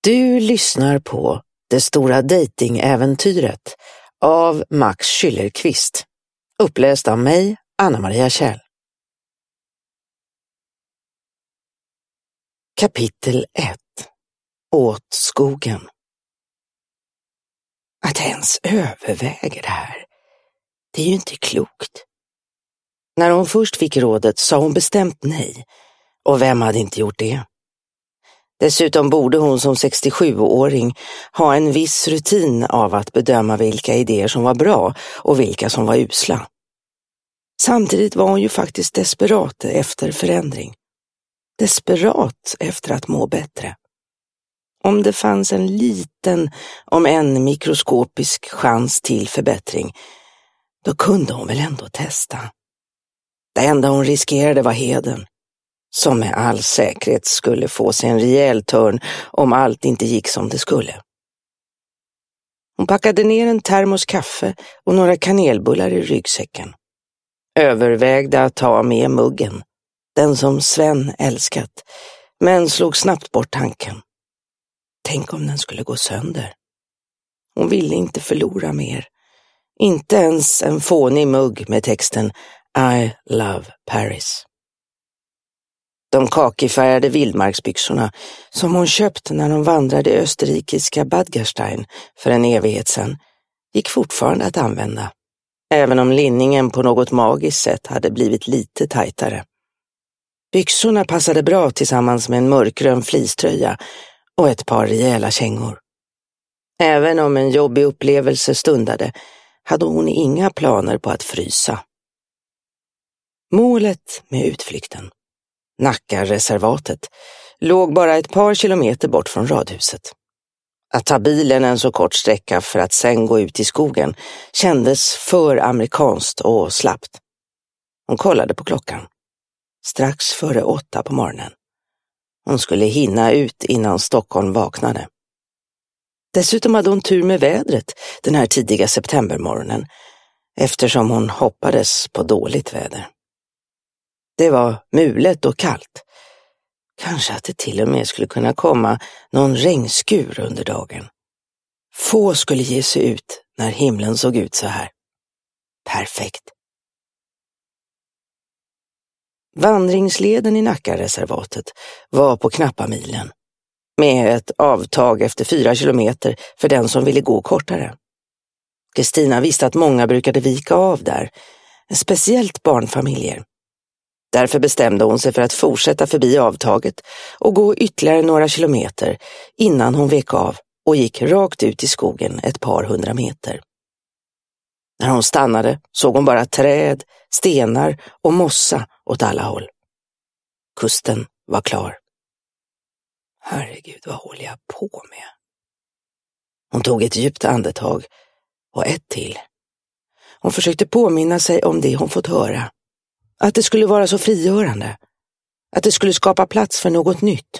Du lyssnar på Det stora datingäventyret av Max Schillerqvist. Uppläst av mig, Anna-Maria Kjell. Kapitel 1. Åt skogen. Att ens överväga det här, det är ju inte klokt. När hon först fick rådet sa hon bestämt nej. Och vem hade inte gjort det? Dessutom borde hon som 67-åring ha en viss rutin av att bedöma vilka idéer som var bra och vilka som var usla. Samtidigt var hon ju faktiskt desperat efter förändring. Desperat efter att må bättre. Om det fanns en liten, om en mikroskopisk chans till förbättring, då kunde hon väl ändå testa. Det enda hon riskerade var heden, som med all säkerhet skulle få sig en rejäl törn om allt inte gick som det skulle. Hon packade ner en termos kaffe och några kanelbullar i ryggsäcken. Övervägde att ta med muggen, den som Sven älskat, men slog snabbt bort tanken. Tänk om den skulle gå sönder. Hon ville inte förlora mer. Inte ens en fånig mugg med texten I love Paris. De kakifärgade vildmarksbyxorna som hon köpt när hon vandrade i österrikiska Bad Gastein för en evighet sedan gick fortfarande att använda, även om linningen på något magiskt sätt hade blivit lite tajtare. Byxorna passade bra tillsammans med en mörkgrön fleecetröja och ett par rejäla kängor. Även om en jobbig upplevelse stundade hade hon inga planer på att frysa. Målet med utflykten, Nackareservatet, låg bara ett par kilometer bort från radhuset. Att ta bilen en så kort sträcka för att sen gå ut i skogen kändes för amerikanskt och slappt. Hon kollade på klockan. Strax före 8 på morgonen. Hon skulle hinna ut innan Stockholm vaknade. Dessutom hade hon tur med vädret den här tidiga septembermorgonen, eftersom hon hoppades på dåligt väder. Det var mulet och kallt. Kanske att det till och med skulle kunna komma någon regnskur under dagen. Få skulle ge sig ut när himlen såg ut så här. Perfekt. Vandringsleden i Nackareservatet var på knappa milen, med ett avtag efter 4 kilometer för den som ville gå kortare. Kristina visste att många brukade vika av där, speciellt barnfamiljer. Därför bestämde hon sig för att fortsätta förbi avtaget och gå ytterligare några kilometer innan hon vek av och gick rakt ut i skogen ett par 100 meter. När hon stannade såg hon bara träd, stenar och mossa åt alla håll. Kusten var klar. Herregud, vad håller jag på med? Hon tog ett djupt andetag och ett till. Hon försökte påminna sig om det hon fått höra. Att det skulle vara så frigörande. Att det skulle skapa plats för något nytt.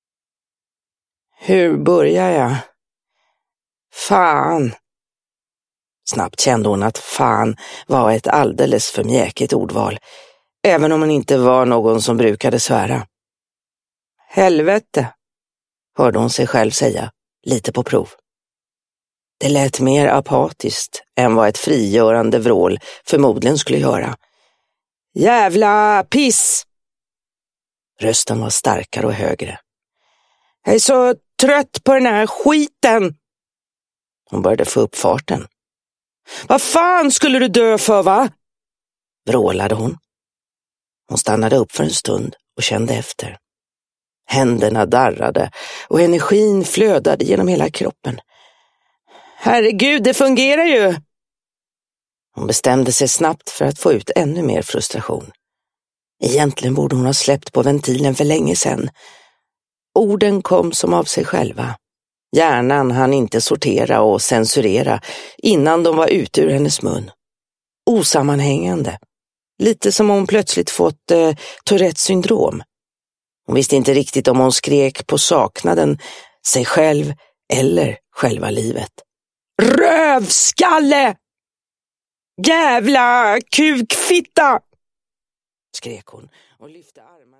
Hur börjar jag? Fan. Snabbt kände hon att fan var ett alldeles för mjäkigt ordval, även om hon inte var någon som brukade svära. Helvete, hörde hon sig själv säga, lite på prov. Det lät mer apatiskt än vad ett frigörande vrål förmodligen skulle göra. Jävla piss! Rösten var starkare och högre. Jag är så trött på den här skiten! Hon började få upp farten. Vad fan skulle du dö för, va? Vrålade hon. Hon stannade upp för en stund och kände efter. Händerna darrade och energin flödade genom hela kroppen. Herregud, det fungerar ju! Hon bestämde sig snabbt för att få ut ännu mer frustration. Egentligen borde hon ha släppt på ventilen för länge sedan. Orden kom som av sig själva. Hjärnan hann inte sortera och censurera innan de var ute ur hennes mun. Osammanhängande. Lite som om hon plötsligt fått Tourettes syndrom. Hon visste inte riktigt om hon skrek på saknaden, sig själv eller själva livet. Rövskalle! Jävla kukfitta! Skrek hon och lyfte armarna.